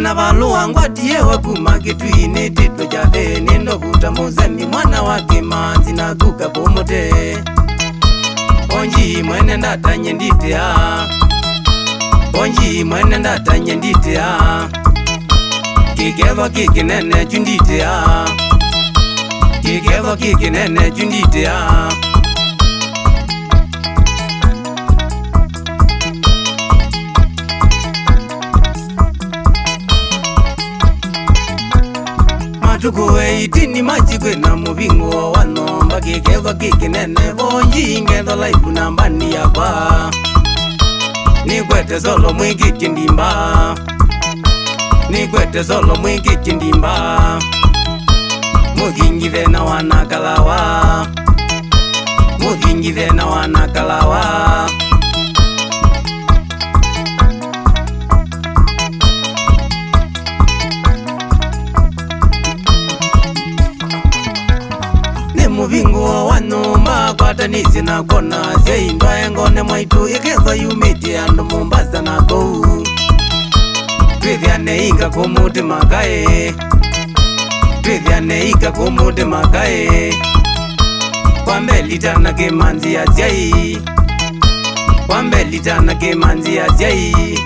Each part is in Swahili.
na balua ngwatie wakuma kitwini tito jade nindo buta muzemi mwana wa kimanzi na guka pomote onji mwene ndatanye nditia onji mwene ndatanye nditia kigevo kikinene chunditia kigevo kikinene chunditia matukuwe itini machikwe na mubingo wanomba kigevo kikinene bonji ngendo laifu nambani yapa nikwete solo mwiki chindimba nikwete solo mwiki chindimba mugingire na wanakalawa mugingire na wanakalawa ne mubingo wanumba kwatanisi na kona seindwa engone mwaitu ikeza yumiti andu Mombasa na kou twithiane ika kumuti makae twithiane ika kumuti makae kwambelitana kimanzi ya syai kwambelitana kimanzi ya syai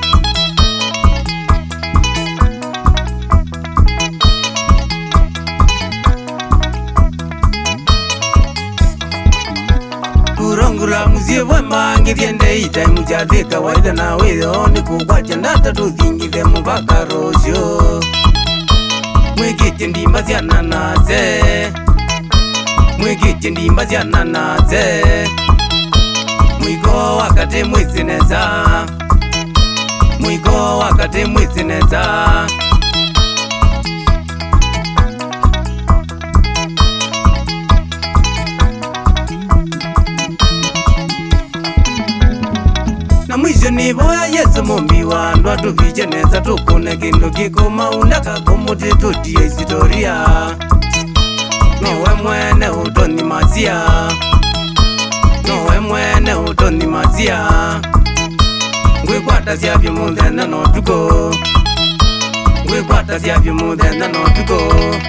kurongura muzie wema ngithiende ita mujathi kawaida na witho ni kugwatia ndata tuthingithe muvaka rocio mwikite ndimba cia nanaze mwikite ndimba cia nanaze mwigo wakati mwisineza mwigo wakati mwisineza na mwisho ni boya Yesu mumbi wa ndwa tufiche neza tukune kindu kikuma undaka kumuti tutie historia nowe mwene utoni mazia nowe mwene utoni mazia ngwikwata syavyo muthenya no tuko ngwikwata syavyo muthenya no tuko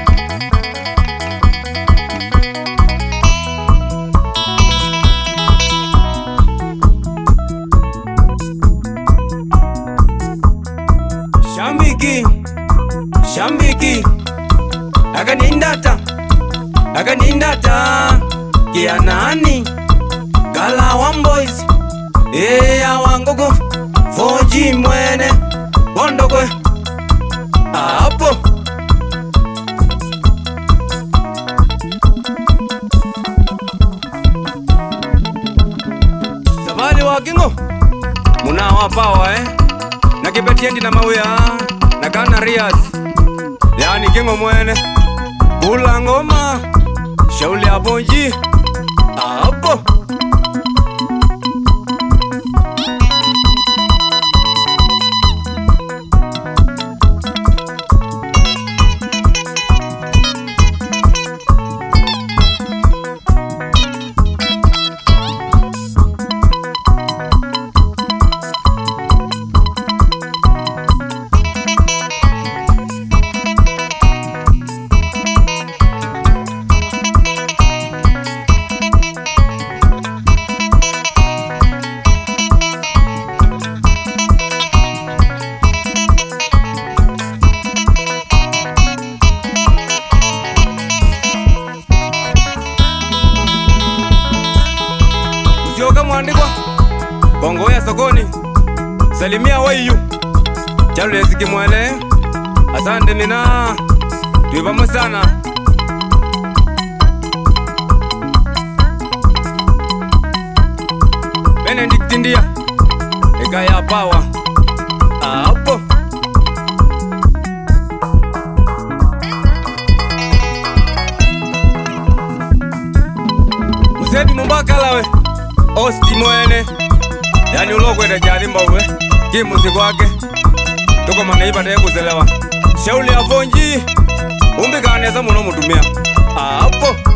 Shambiki akanindata kia nani kala one boys awangogo 4G mwene bondokwe hapo Savali wa kingo muna wapawa na kipetiendi na mawea na Canarias yani kingo mwene kula ngoma shauli ya bonji hapo mwandikwa bongo ya sokoni salimia wayu Charles Kimwele asante nina tuivamo sana Benedict India Ekaya Power hapo Musedi Mumbaka lawe Osti mwene yani ulokwenda jarimba uwe kimuzi kwake tuko manaiba naye kuzelewa shauli ya vonji umbikaneza muno mutumia hapo